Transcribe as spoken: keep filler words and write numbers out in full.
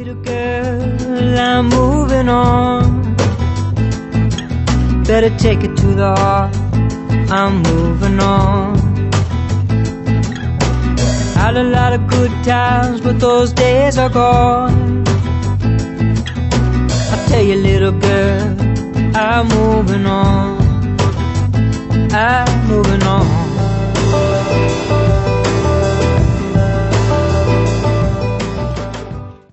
Little girl, I'm moving on. Better take it to the heart, I'm moving on. Had a lot of good times, but those days are gone. I tell you, little girl, I'm moving on. I